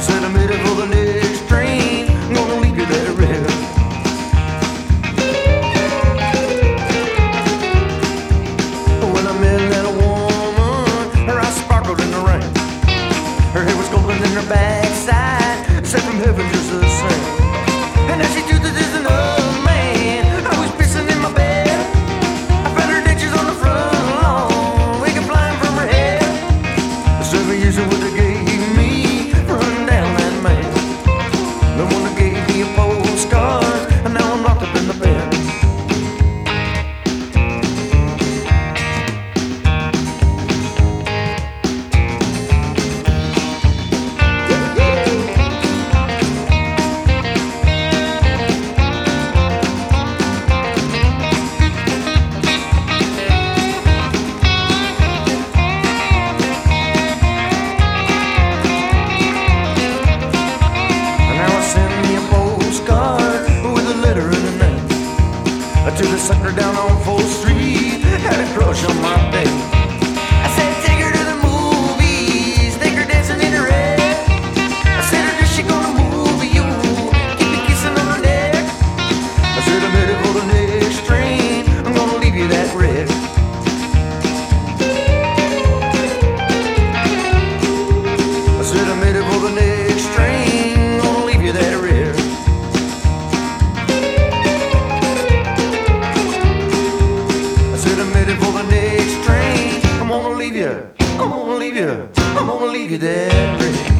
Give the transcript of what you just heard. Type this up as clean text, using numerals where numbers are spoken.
said I'm headed for the next train. I'm gonna leave you there, red. When I met that woman, her eyes sparkled in the rain. Her hair was golden in her backside, sent from heaven just the same. And as she do this is another man, I was pissing in my bed. I found her ditches on the front lawn, we can flying from her head. 7 years of what they gave me, run down that man. The one that gave me a postcard, and now I'm locked up in the bed. To the sucker down on 4th Street, had a crush on my babe. I said, take her to the movies, take her dancing in her head. I said, is she gonna move you? Keep me kissing on her neck. I said, I'm headed for the next train, I'm gonna leave you that red. I said, I'm headed for the next train, I'm gonna leave you that red. For the next train, I'm gonna leave you, I'm gonna leave you, I'm gonna leave you there.